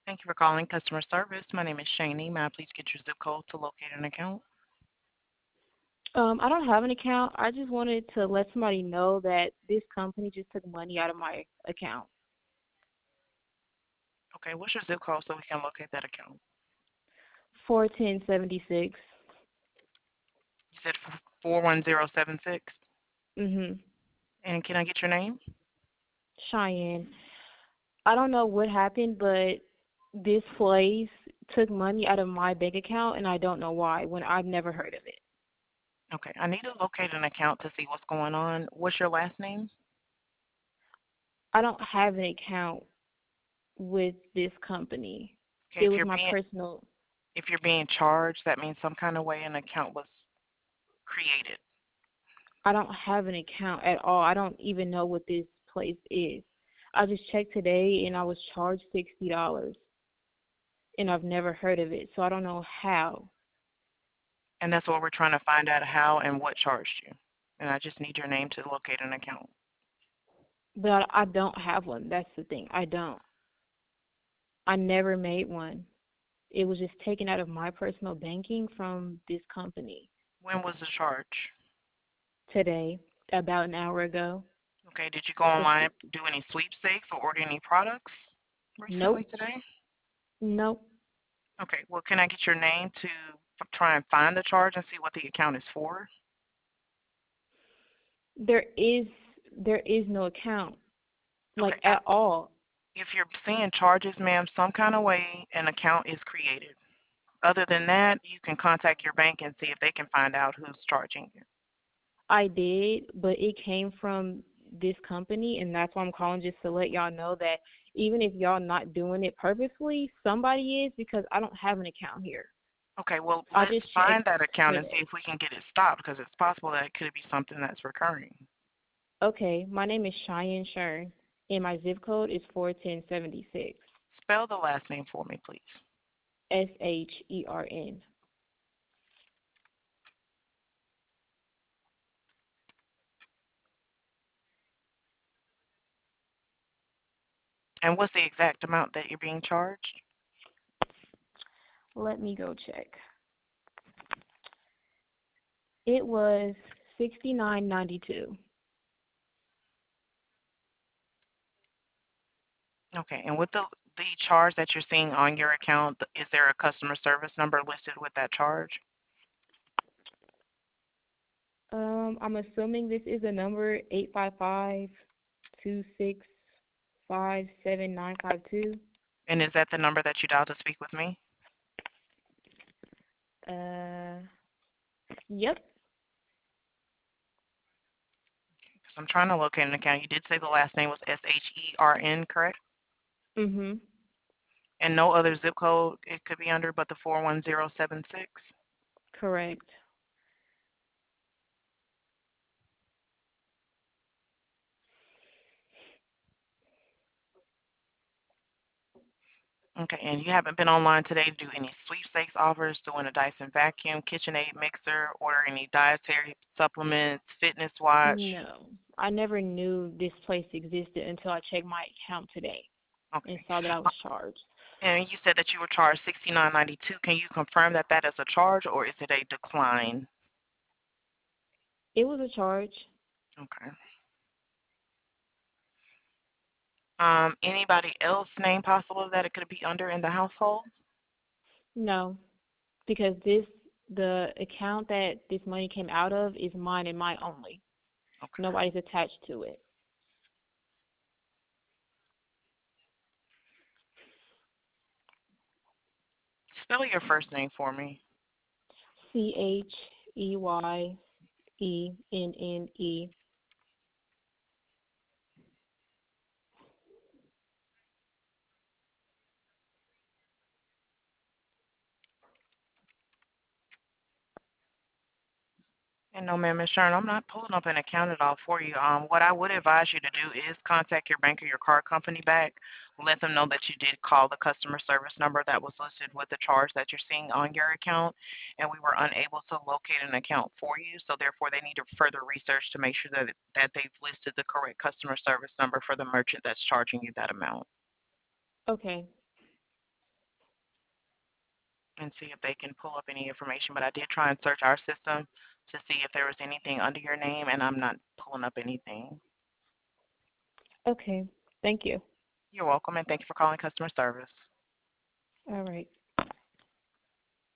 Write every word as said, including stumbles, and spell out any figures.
Thank you for calling customer service. My name is Shani. May I please get your zip code to locate an account? Um, I don't have an account. I just wanted to let somebody know that this company just took money out of my account. Okay, what's your zip code so we can locate that account? Four ten seventy six. You said four one zero seven six. Mhm. And can I get your name? Cheyenne. I don't know what happened, but this place took money out of my bank account, and I don't know why. When I've never heard of it. Okay, I need to locate an account to see what's going on. What's your last name? I don't have an account with this company. Okay, It if was you're my being personal. if you're being charged, that means some kind of way an account was created. I don't have an account at all. I don't even know what this place is. I just checked today, and I was charged sixty dollars, and I've never heard of it, so I don't know how. And that's what we're trying to find out how and what charged you. And I just need your name to locate an account. But I don't have one. That's the thing. I don't. I never made one. It was just taken out of my personal banking from this company When was the charge? today, about an hour ago. Okay, did you go The online, do any sweepstakes, or order any products recently Nope, today? nope. Okay, well, can I get your name to f- try and find the charge and see what the account is for? There is there is no account like Okay, at all. if you're seeing charges, ma'am, some kind of way an account is created. Other than that, you can contact your bank and see if they can find out who's charging you. I did, but it came from this company, and that's why I'm calling just to let y'all know that even if y'all not doing it purposely, somebody is because I don't have an account here. Okay, well, I let's just find checked that account and see today. if we can get it stopped because it's possible that it could be something that's recurring. Okay, my name is Cheyenne Shern, and my zip code is four ten seventy six. Spell the last name for me, please. S H E R N. And what's the exact amount that you're being charged? Let me go check. It was sixty nine ninety two. Okay, and with the the charge that you're seeing on your account, is there a customer service number listed with that charge? Um, I'm assuming this is a number eight five five two six five seven nine five two. And is that the number that you dialed to speak with me? Uh, yep. Because I'm trying to locate an account. You did say the last name was S H E R N, correct? Mhm. And no other zip code it could be under but the four one zero seven six? Correct. Okay, and you haven't been online today to do any sweepstakes offers, doing a Dyson vacuum, KitchenAid mixer, order any dietary supplements, fitness watch? No, I never knew this place existed until I checked my account today and Okay. saw that I Uh, was charged. And you said that you were charged sixty nine ninety two. Can you confirm that that is a charge or is it a decline? It was a charge. Okay. Um, anybody else name possible that it could be under in the household? No, because this the account that this money came out of is mine and mine only. Okay. Nobody's attached to it. Spell your first name for me. C H E Y E N N E. And no, ma'am, Miss Sharon, I'm not pulling up an account at all for you. Um, what I would advise you to do is contact your bank or your card company back. Let them know that you did call the customer service number that was listed with the charge that you're seeing on your account, and we were unable to locate an account for you. So therefore, they need to further research to make sure that that they've listed the correct customer service number for the merchant that's charging you that amount. Okay. and see if they can pull up any information. But I did try and search our system to see if there was anything under your name, and I'm not pulling up anything. Okay. Thank you. You're welcome, and thank you for calling customer service. All right.